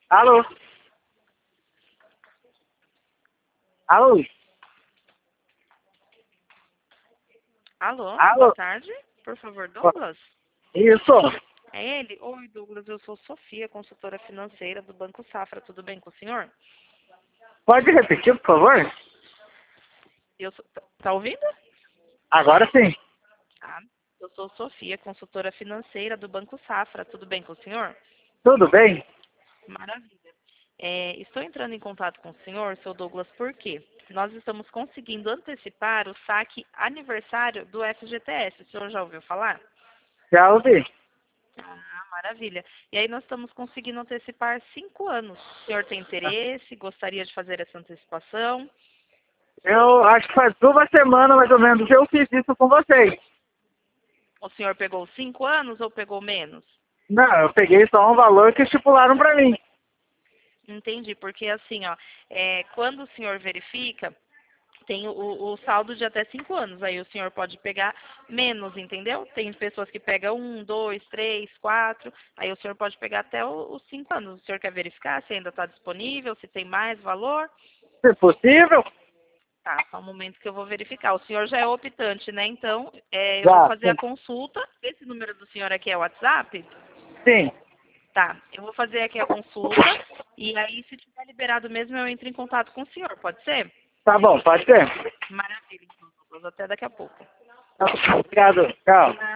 Alô? Alô? Alô, boa Alô? tarde. Por favor, Douglas? Isso. É ele? Oi, Douglas, eu sou Sofia, consultora financeira do Banco Safra. Tudo bem com o senhor? Pode repetir, por favor? Tá ouvindo? Agora sim. Ah, eu sou Sofia, consultora financeira do Banco Safra. Tudo bem com o senhor? Tudo bem? Maravilha. Estou entrando em contato com o senhor, seu Douglas, por quê? Nós estamos conseguindo antecipar o saque aniversário do FGTS. O senhor já ouviu falar? Já ouvi. Ah, maravilha. E aí nós estamos conseguindo antecipar 5 anos. O senhor tem interesse? Gostaria de fazer essa antecipação? Eu acho que faz 2 semanas, mais ou menos, que eu fiz isso com vocês. O senhor pegou 5 anos ou pegou menos? Não, eu peguei só um valor que estipularam pra mim. Entendi, porque assim, ó, quando o senhor verifica, tem o saldo de até 5 anos. Aí o senhor pode pegar menos, entendeu? Tem pessoas que pegam 1, 2, 3, 4. Aí o senhor pode pegar até os 5 anos. O senhor quer verificar se ainda está disponível, se tem mais valor? Se possível? Tá, só um momento que eu vou verificar. O senhor já é optante, né? Então, eu vou Já, fazer a sim. consulta. Esse número do senhor aqui é o WhatsApp? Sim. Tá, eu vou fazer aqui a consulta. E aí, se tiver liberado mesmo, eu entro em contato com o senhor. Pode ser? Tá bom, pode ser. Maravilha, então, Douglas. Até daqui a pouco. Obrigado. Tchau.